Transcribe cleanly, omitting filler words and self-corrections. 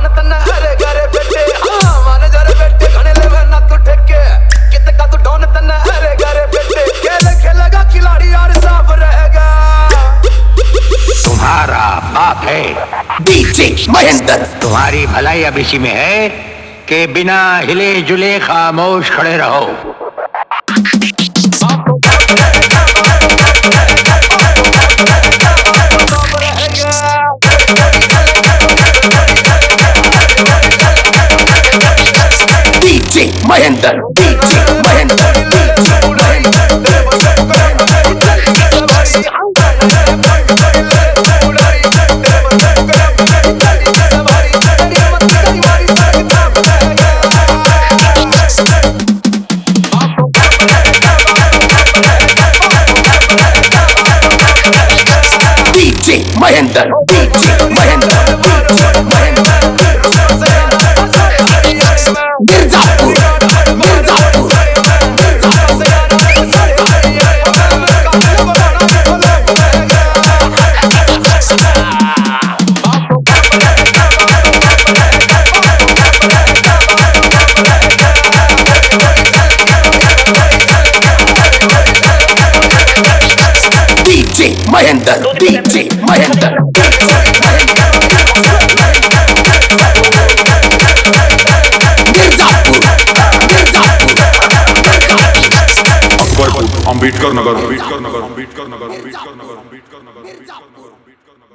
Don तन्ने हरे करे बेटे हाँ माने जरे बेटे घने लेवे ना तू ठेके कित का तू डॉन तन्ने हरे करे बेटे खेले खेलेगा खिलाड़ी यार साफ रहेगा। तुम्हारा बाप है डीजे महेंद्र। तुम्हारी भलाई अब इसी में है कि बिना हिले जुले खामोश खड़े रहो। DJ Mahendra, DJ Mahendra, DJ Mahendra. DJ Mahendra, DJ Mahendra, DJ Mahendra. Mirzapur, Mirzapur. DJ Mahendra, DJ Mahendra, DJ Mahendra. Mirzapur, Mirzapur. Ambedkar Nagar, Ambedkar Nagar, Ambedkar नगर।